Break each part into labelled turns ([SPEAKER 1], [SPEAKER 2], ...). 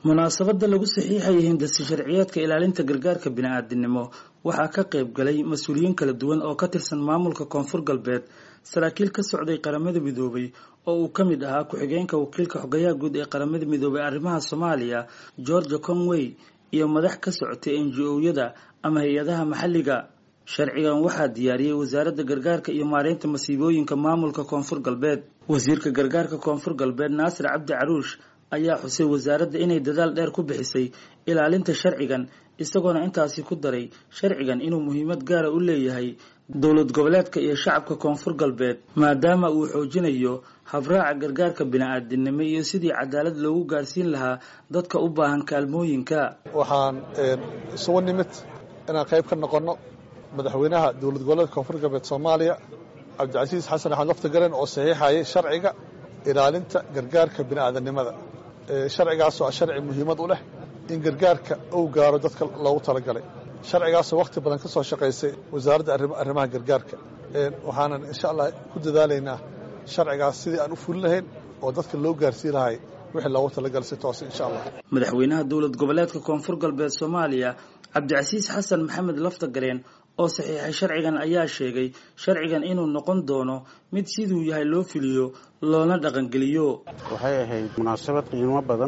[SPEAKER 1] munaasabada lagu saxiixayay hindisi sharciyeedka ilaalinta gargaarka bini'aadanimo waxaa ka qayb galay mas'uuliyiin kala duwan oo ka tirsan maamulka Koonfur Galbeed, saraakiil ka socday qaramada midoobay oo uu kamid ahaa ku-xigeenka wakiilka xogayaha guud ee qaramada midoobay arrimaha Soomaaliya George Conway iyo madax ka socotay NGO-yada ama hay'adaha maxalliga. sharcigan waxaa diyaariyay wasaaradda gargaarka iyo maareynta masiibooyinka maamulka Koonfur Galbeed. wasiirka gargaarka Koonfur Galbeed Naasir Cabdi Caruush ayaa xusay wasaaradda inay dadaal dheer ku bixisay ilaalinta sharcigan, isagoona intaasi ku daray sharcigan inuu muhiimad gaar ah u leeyahay dowlad goboleedka iyo shacabka Koonfur Galbeed maadaama uu xoojinayo habraaca gargaarka bini'aadanimo iyo sidii cadaalad loogu gaarsiin lahaa dadka u baahan kaalmooyinka.
[SPEAKER 2] waxaan isugu nimid inaan qayb ka noqono madaxweynaha dowlad goboleedka Koonfur Galbeed Soomaaliya Cabdicasiis Xasan Axmed Laftagareen oo saxiixayay sharciga ilaalinta gargaarka bini'aadanimada. sharcigaas oo sharci muhiimad u leh in gargaarka uu gaaro dadka loogu talagalay. sharcigaas oo waqti badan ka soo shaqeysay wasaaradda arrimaha gargaarka. waxaanan insha Allah ku dadaalaynaa sharcigaas sidii aan u fulin lahayn oo dadka loo gaarsiin lahay wixii loogu talagalay si toos insha Allah.
[SPEAKER 1] madaxweynaha dowlad goboleedka Koonfur Galbeed Soomaaliya Cabdicasiis Xasan Maxamed Laftagareen oo saxiixay sharcigan ayaa sheegay sharcigan inuu noqon doono mid siduu yahay loo fuliyo loona dhaqan geliyo.
[SPEAKER 3] waxay ahayd munaasabad qiimo badan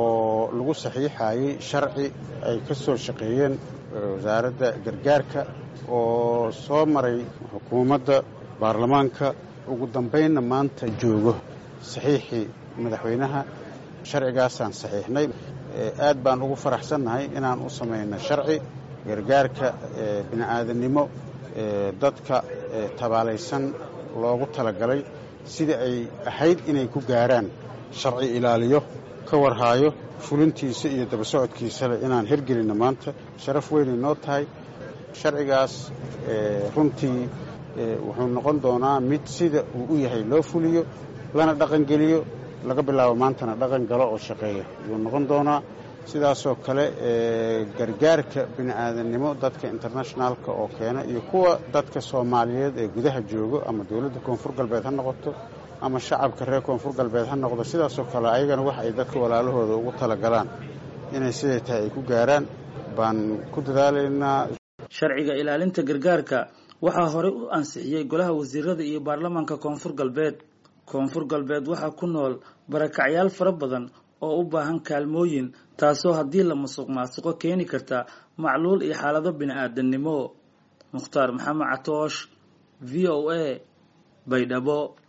[SPEAKER 3] oo lagu saxiixayay sharci ay ka soo shaqeeyeen wasaaradda gargaarka oo soo maray xukuumadda baarlamaanka ugu dambeynna maanta joogo saxiixii madaxweynaha. sharcigaasaan saxiixnay. aad baan ugu faraxsannahay inaan u samayno sharci gargaarka bini'aadanimo dadka tabaalaysan loogu talagalay sidii ay ahayd inay ku gaaraan sharci ilaaliyo ka warhaayo fulintiisa iyo daba socodkiisale inaan hirgelinno maanta sharaf weyn inoo tahay. sharcigaas runtii wuxuu noqon doonaa mid sida uu u yahay loo fuliyo lana dhaqangeliyo laga bilaabo maantana dhaqan galo oo shaqeeya ayuu noqon doonaa. sidaasoo kale gargaarka bini'aadanimo dadka internationalka oo keena iyo kuwa dadka Soomaaliyeed ee gudaha joogo ama dowladda Koonfur Galbeed ha noqoto ama shacabka reer Koonfur Galbeed ha noqdo, sidaasoo kale ayagana wax ay dadka walaalahooda ugu talagalaan inay siday tahay ay ku gaaraan baan ku dadaalaynaa.
[SPEAKER 1] sharciga ilaalinta gargaarka waxaa hore u ansixiyay golaha wasiirada iyo baarlamaanka Koonfur Galbeed. Koonfur Galbeed waxaa ku nool barakacyaal fara badan oo u baahan kaalmooyin, taasoo haddii la musuqmaasuqo keeni karta macluul iyo xaalado bini'aadanimo. Mukhtaar Maxamed Catoosh, VOA, Baydhabo.